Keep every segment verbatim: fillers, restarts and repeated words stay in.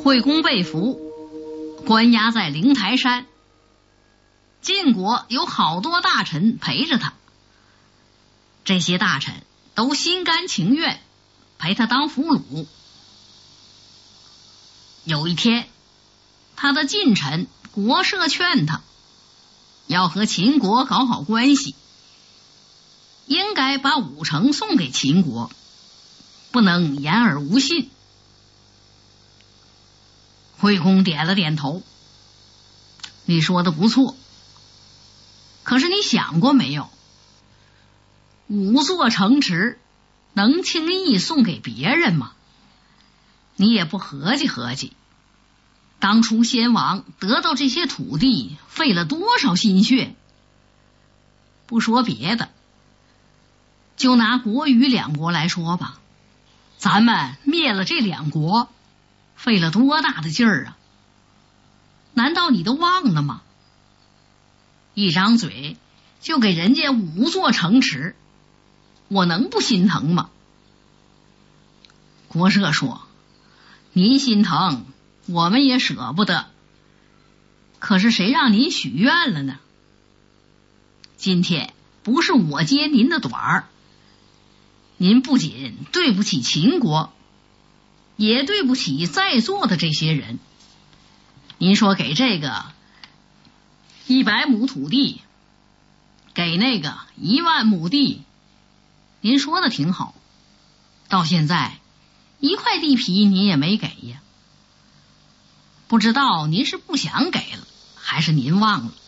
惠公被俘，关押在灵台山。晋国有好多大臣陪着他，这些大臣都心甘情愿陪他当俘虏。有一天，他的近臣国社劝他要和秦国搞好关系，应该把五城送给秦国，不能言而无信。惠公点了点头，你说的不错，可是你想过没有，五座城池能轻易送给别人吗？你也不合计合计，当初先王得到这些土地费了多少心血。不说别的，就拿国虞两国来说吧，咱们灭了这两国费了多大的劲儿啊！难道你都忘了吗？一张嘴就给人家五座城池，我能不心疼吗？国社说，您心疼，我们也舍不得，可是谁让您许愿了呢？今天不是我揭您的短儿，您不仅对不起秦国，也对不起在座的这些人。您说给这个一百亩土地，给那个一万亩地，您说的挺好，到现在一块地皮您也没给呀。不知道您是不想给了，还是您忘了？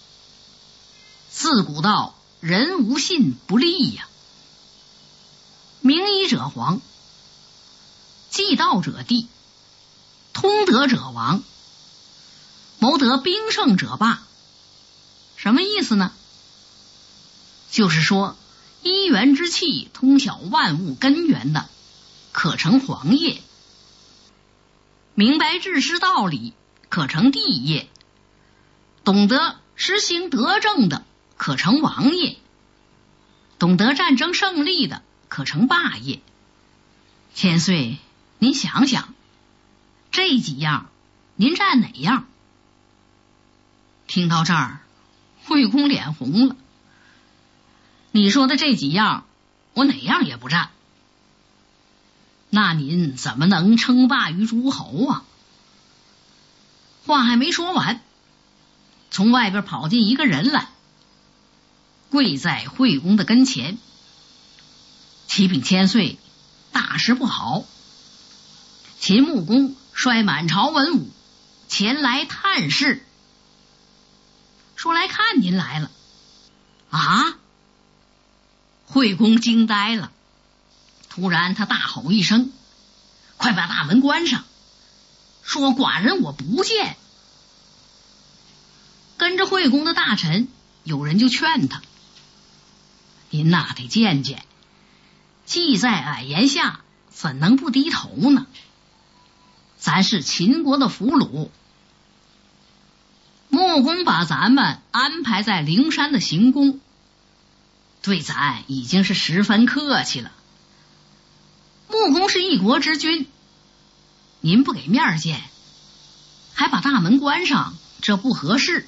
自古道人无信不立呀，明医者皇，继道者帝，通德者王，谋得兵胜者霸。什么意思呢？就是说一元之气通晓万物根源的，可成皇业；明白治世道理，可成帝业；懂得实行德政的，可成王业；懂得战争胜利的，可成霸业。千岁，您想想，这几样您占哪样？听到这儿，惠公脸红了。你说的这几样，我哪样也不占。那您怎么能称霸于诸侯啊？话还没说完，从外边跑进一个人来，跪在惠公的跟前。启禀千岁，大事不好，秦穆公率满朝文武前来探视，说来看您来了。啊！惠公惊呆了，突然他大吼一声，快把大门关上，说寡人我不见。跟着惠公的大臣有人就劝他，您哪得见见，计在矮檐下，怎能不低头呢？咱是秦国的俘虏，穆公把咱们安排在灵山的行宫，对咱已经是十分客气了。穆公是一国之君，您不给面见，还把大门关上，这不合适。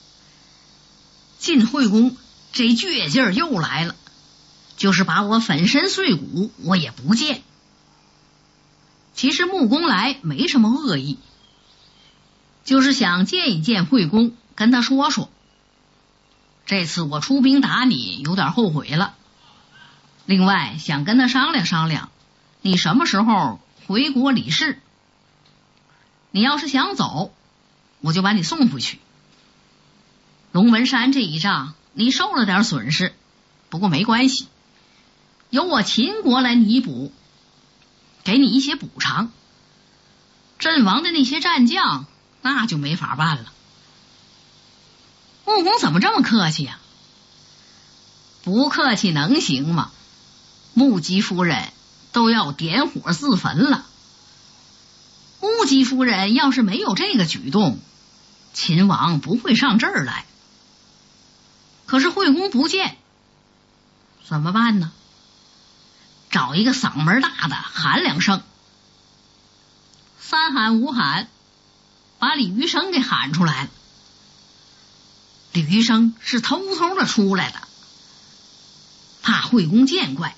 晋惠公这倔劲儿又来了，就是把我粉身碎骨我也不见。其实穆公来没什么恶意，就是想见一见惠公，跟他说说，这次我出兵打你有点后悔了，另外想跟他商量商量，你什么时候回国理事。你要是想走，我就把你送回去。龙门山这一仗你受了点损失，不过没关系，由我秦国来弥补，给你一些补偿。阵亡的那些战将那就没法办了。穆公怎么这么客气呀？不客气能行吗？穆姬夫人都要点火自焚了。穆姬夫人要是没有这个举动，秦王不会上这儿来。可是惠公不见，怎么办呢？找一个嗓门大的喊两声， 三喊五喊，把李余生给喊出来了。李余生是偷偷的出来的，怕惠公见怪，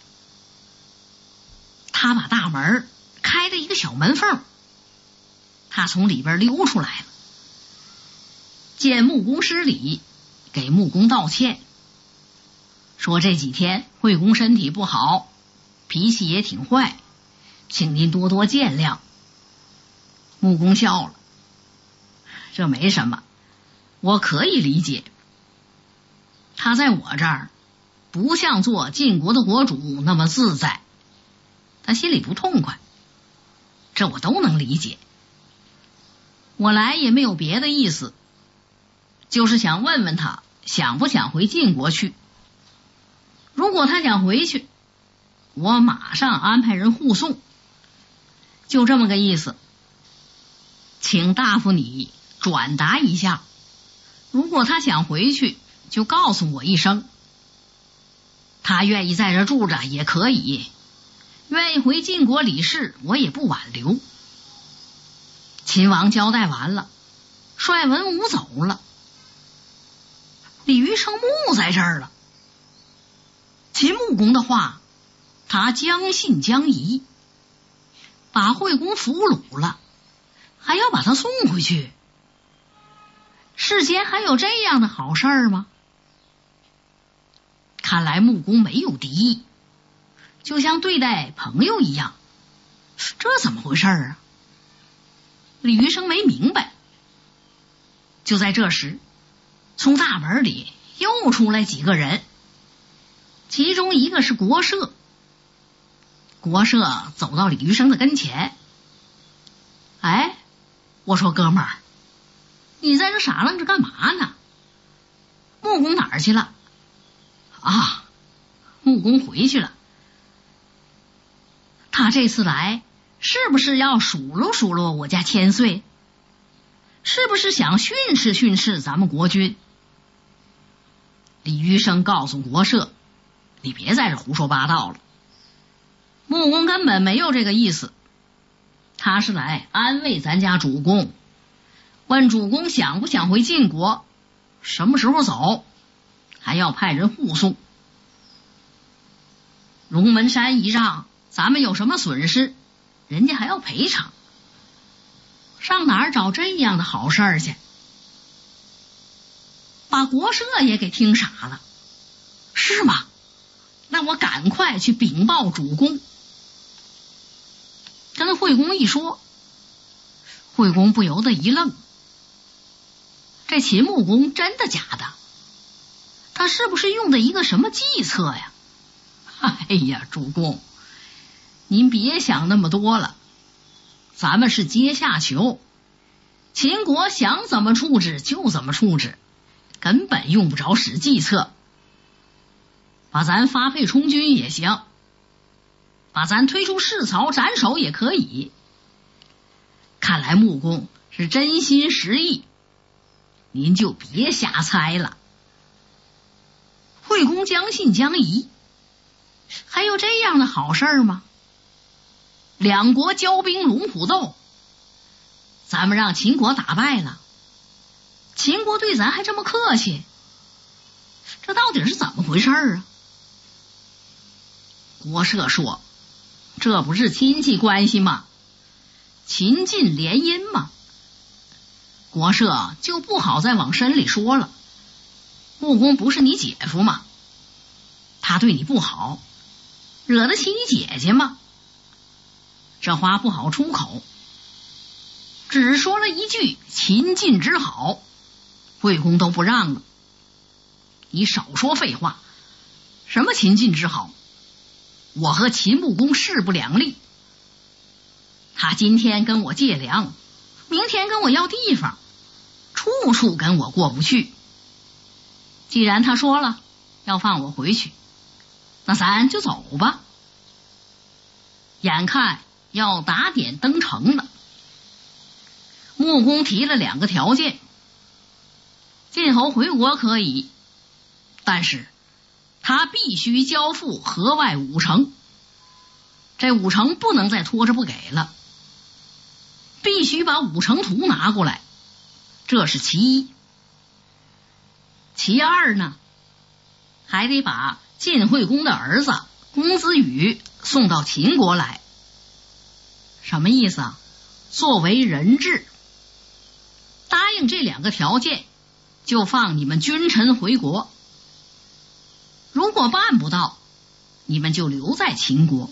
他把大门开了一个小门缝，他从里边溜出来了，见穆公失礼，给穆公道歉，说这几天惠公身体不好，脾气也挺坏，请您多多见谅。穆公笑了，这没什么，我可以理解。他在我这儿不像做晋国的国主那么自在，他心里不痛快，这我都能理解。我来也没有别的意思，就是想问问他想不想回晋国去。如果他想回去，我马上安排人护送，就这么个意思。请大夫你转达一下，如果他想回去，就告诉我一声。他愿意在这住着也可以，愿意回晋国理事，我也不挽留。秦王交代完了，率文武走了。李余生木在这儿了。秦穆公的话，他将信将疑，把惠公俘虏了，还要把他送回去。世间还有这样的好事儿吗？看来穆公没有敌意，就像对待朋友一样，这怎么回事啊？李余生没明白。就在这时，从大门里又出来几个人，其中一个是国社。国社走到李余生的跟前，哎，我说哥们儿，你在这傻愣着干嘛呢？穆公哪儿去了？啊，穆公回去了。他这次来是不是要数落数落我家千岁？是不是想训斥训斥咱们国君？李余生告诉国社，你别在这胡说八道了，穆公根本没有这个意思，他是来安慰咱家主公，问主公想不想回晋国，什么时候走，还要派人护送。龙门山一仗，咱们有什么损失，人家还要赔偿，上哪儿找这样的好事儿去？把国社也给听傻了。是吗？那我赶快去禀报主公。跟惠公一说，惠公不由得一愣，这秦穆公真的假的？他是不是用的一个什么计策呀？哎呀，主公，您别想那么多了，咱们是阶下囚，秦国想怎么处置就怎么处置，根本用不着使计策。把咱发配充军也行，把咱推出市曹斩首也可以。看来穆公是真心实意，您就别瞎猜了。惠公将信将疑，还有这样的好事吗？两国交兵龙虎斗，咱们让秦国打败了，秦国对咱还这么客气，这到底是怎么回事啊？国社说，这不是亲戚关系吗？秦晋联姻吗？国社就不好再往深里说了。穆公不是你姐夫吗？他对你不好，惹得起你姐姐吗？这话不好出口，只说了一句秦晋之好，惠公都不让了。你少说废话，什么秦晋之好？我和秦穆公势不两立，他今天跟我借粮，明天跟我要地方，处处跟我过不去。既然他说了要放我回去，那咱就走吧。眼看要打点登城了，穆公提了两个条件：晋侯回国可以，但是他必须交付河外五城，这五城不能再拖着不给了。 必须把五城图拿过来，这是其一。其二呢，还得把晋惠公的儿子公子羽送到秦国来。什么意思啊？作为人质。答应这两个条件，就放你们君臣回国。如果办不到，你们就留在秦国。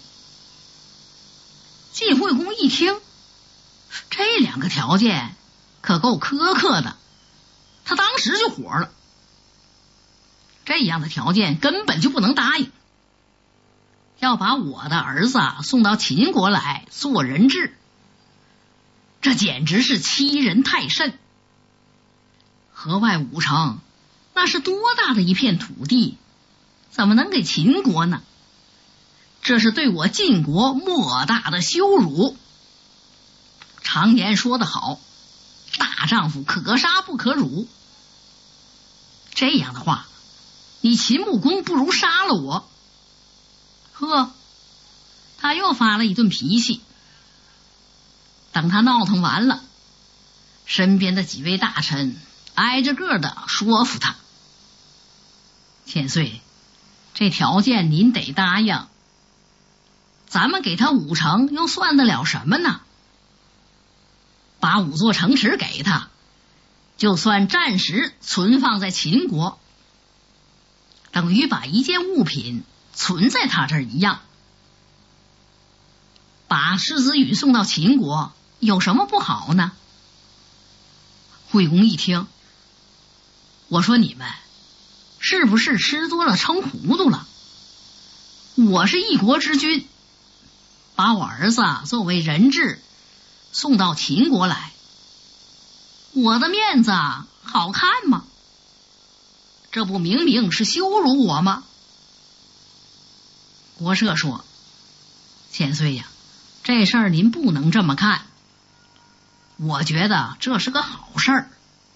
晋惠公一听，这两个条件可够苛刻的，他当时就火了。这样的条件根本就不能答应，要把我的儿子送到秦国来做人质，这简直是欺人太甚。河外五城那是多大的一片土地，怎么能给秦国呢？这是对我晋国莫大的羞辱。常言说得好，大丈夫可杀不可辱。这样的话，你秦穆公不如杀了我。呵，他又发了一顿脾气。等他闹腾完了，身边的几位大臣挨着个的说服他：千岁，这条件您得答应，咱们给他五城又算得了什么呢？把五座城池给他，就算暂时存放在秦国，等于把一件物品存在他这儿一样。把世子羽送到秦国有什么不好呢？惠公一听，我说你们是不是吃多了撑糊涂了？我是一国之君，把我儿子作为人质送到秦国来，我的面子好看吗？这不明明是羞辱我吗？国社说：千岁呀，这事儿您不能这么看，我觉得这是个好事儿。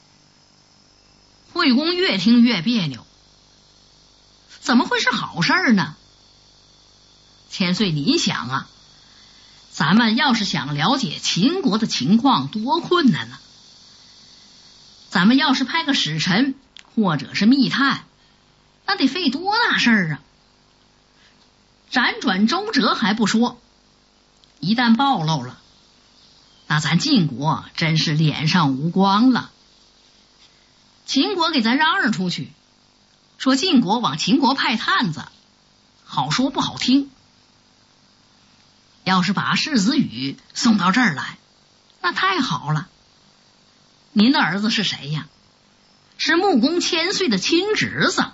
惠公越听越别扭，怎么会是好事儿呢？千岁您想啊，咱们要是想了解秦国的情况多困难呢？咱们要是派个使臣或者是密探，那得费多大事儿啊！辗转周折还不说，一旦暴露了，那咱晋国真是脸上无光了。秦国给咱嚷嚷出去，说晋国往秦国派探子，好说不好听。要是把世子羽送到这儿来，那太好了。您的儿子是谁呀？是穆公千岁的亲侄子。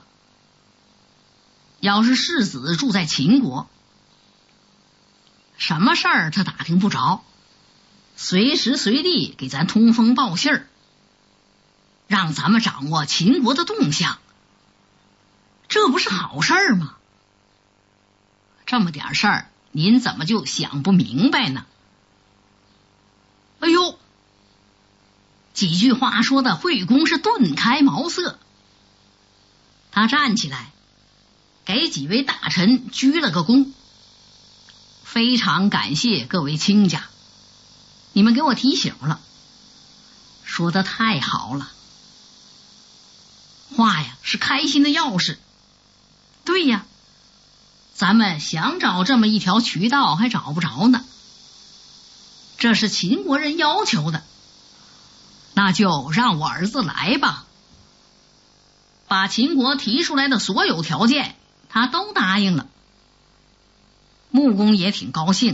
要是世子住在秦国，什么事儿他打听不着，随时随地给咱通风报信儿，让咱们掌握秦国的动向，这不是好事儿吗？这么点事儿，您怎么就想不明白呢？哎呦，几句话说的惠公是顿开茅塞。他站起来，给几位大臣鞠了个躬，非常感谢各位卿家，你们给我提醒了，说的太好了。话呀是开心的钥匙。对呀，咱们想找这么一条渠道还找不着呢。这是秦国人要求的，那就让我儿子来吧。把秦国提出来的所有条件他都答应了。穆公也挺高兴，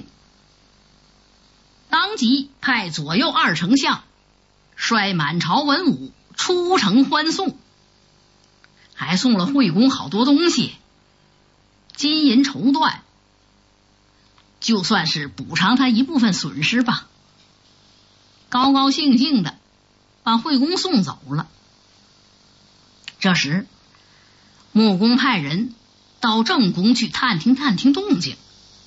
当即派左右二丞相率满朝文武出城欢送，还送了惠公好多东西，金银绸缎，就算是补偿他一部分损失吧。高高兴兴的把惠公送走了。这时穆公派人到郑宫去探听探听动静。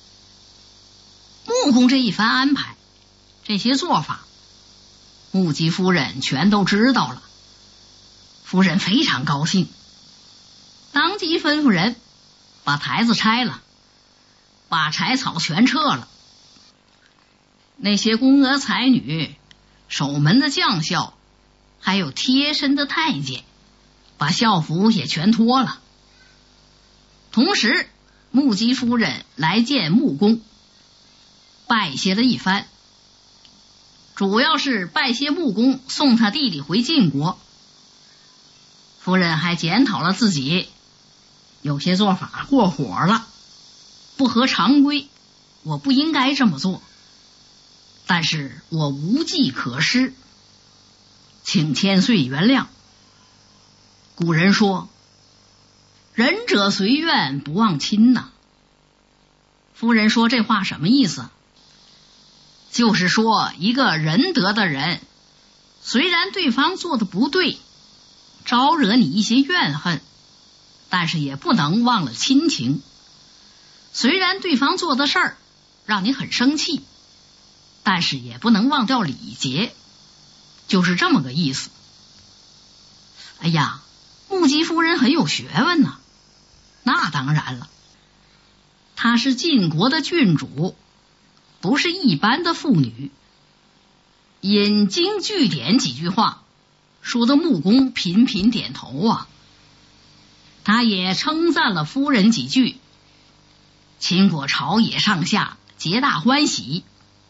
穆公这一番安排，这些做法，穆姬夫人全都知道了。夫人非常高兴，当即吩咐人把台子拆了，把柴草全撤了。 那些宫娥才女、守门的将校，还有贴身的太监，把校服也全脱了。同时，穆姬夫人来见穆公，拜谢了一番，主要是拜谢穆公送他弟弟回晋国。夫人还检讨了自己，有些做法过火了，不合常规，我不应该这么做，但是我无计可施，请千岁原谅。古人说，仁者随愿，不忘亲呐。夫人说这话什么意思？就是说，一个仁德的人，虽然对方做的不对，招惹你一些怨恨，但是也不能忘了亲情。虽然对方做的事儿让你很生气，但是也不能忘掉礼节，就是这么个意思。哎呀，穆姬夫人很有学问呐。那当然了，她是晋国的郡主，不是一般的妇女。引经据典几句话，说的穆公频频点头啊。他也称赞了夫人几句，秦国朝野上下皆大欢喜。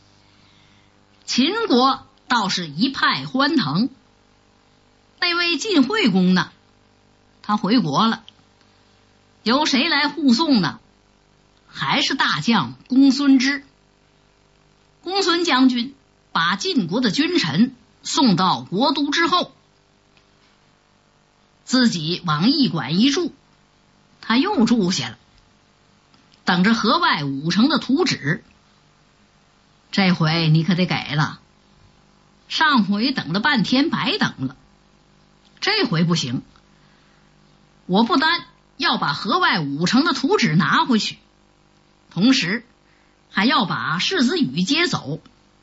秦国倒是一派欢腾。那位晋惠公呢，他回国了，由谁来护送呢？还是大将公孙支。公孙将军把晋国的君臣送到国都之后，自己往驿馆一住，他又住下了，等着河外五城的图纸。这回你可得给了，上回等了半天白等了，这回不行，我不单要把河外五城的图纸拿回去，同时还要把世子羽接走。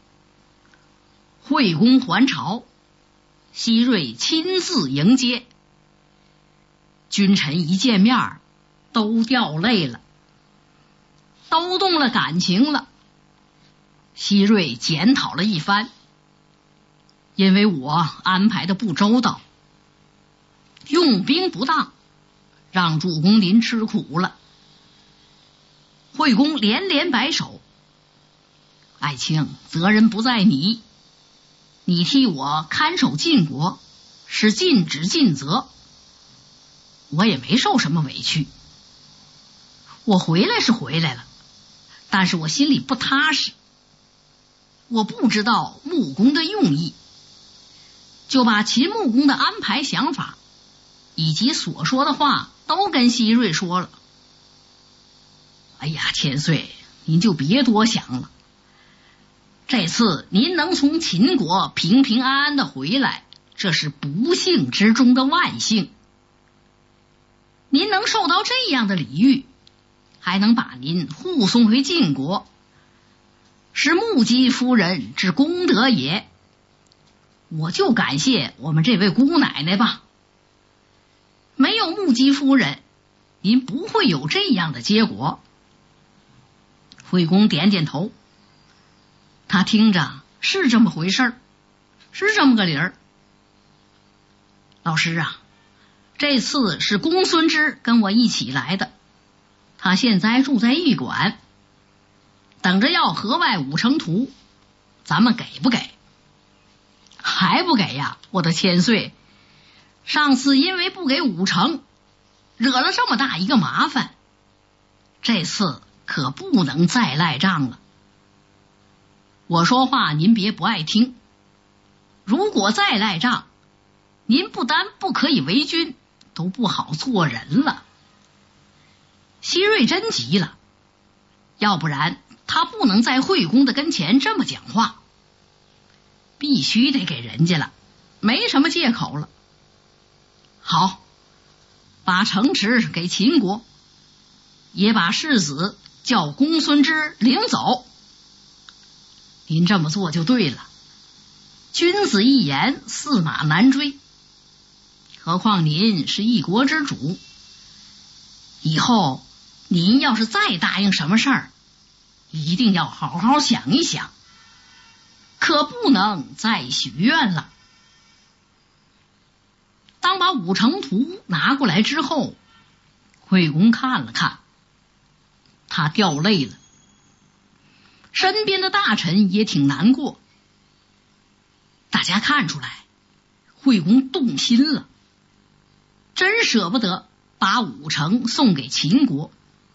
惠公还朝，西瑞亲自迎接，君臣一见面都掉泪了，都动了感情了。西瑞检讨了一番，因为我安排的不周到，用兵不当，让主公您吃苦了。惠公连连摆手，爱卿，责任不在你，你替我看守晋国，是尽职尽责，我也没受什么委屈。我回来是回来了，但是我心里不踏实，我不知道穆公的用意，就把秦穆公的安排想法以及所说的话都跟西瑞说了。哎呀，千岁，您就别多想了，这次您能从秦国平平安安的回来，这是不幸之中的万幸。您能受到这样的礼遇，还能把您护送回晋国，是穆姬夫人之功德也。我就感谢我们这位姑奶奶吧，没有穆姬夫人，您不会有这样的结果。惠公点点头，他听着是这么回事儿，是这么个理儿。老师啊，这次是公孙支跟我一起来的，他现在住在驿馆，等着要河外五城图，咱们给不给？还不给呀，我的千岁！上次因为不给五城，惹了这么大一个麻烦，这次可不能再赖账了。我说话您别不爱听，如果再赖账，您不单不可以为君，都不好做人了。西瑞真急了，要不然他不能在惠公的跟前这么讲话，必须得给人家了，没什么借口了。好，把城池给秦国，也把世子叫公孙支领走。您这么做就对了，君子一言，驷马难追。何况您是一国之主，以后您要是再答应什么事儿，一定要好好想一想， 可不能再许愿了。当把五城图拿过来之后，惠公看了看，他掉泪了。身边的大臣也挺难过，大家看出来惠公动心了，真舍不得把武城送给秦国。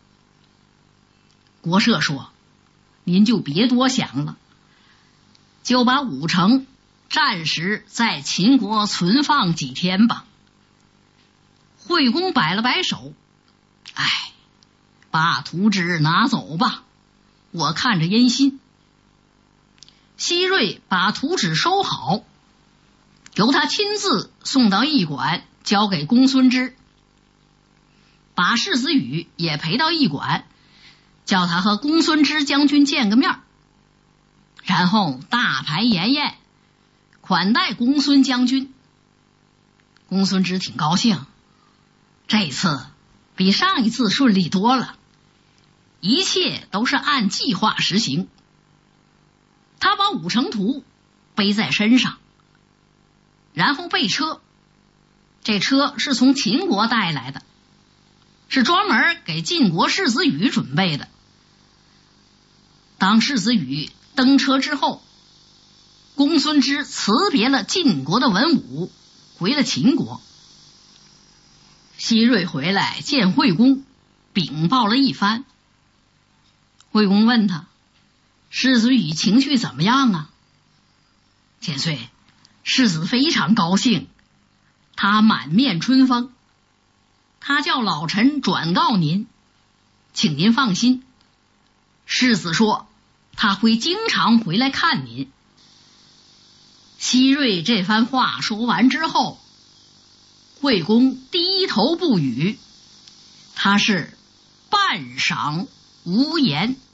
国社说，您就别多想了，就把武城暂时在秦国存放几天吧。惠公摆了摆手，哎，把图纸拿走吧，我看着烟心。西瑞把图纸收好，由他亲自送到驿馆，交给公孙支。把世子羽也陪到驿馆，叫他和公孙支将军见个面，然后大排筵宴，款待公孙将军。公孙支挺高兴，这次比上一次顺利多了，一切都是按计划实行。他把五城图背在身上，然后备车。这车是从秦国带来的，是专门给晋国世子羽准备的。当世子羽登车之后，公孙支辞别了晋国的文武，回了秦国。西瑞回来见惠公，禀报了一番。惠公问他，世子羽情绪怎么样啊？千岁，世子非常高兴，他满面春风。他叫老臣转告您，请您放心，世子说他会经常回来看您。西瑞这番话说完之后，惠公低头不语，他是半晌无言。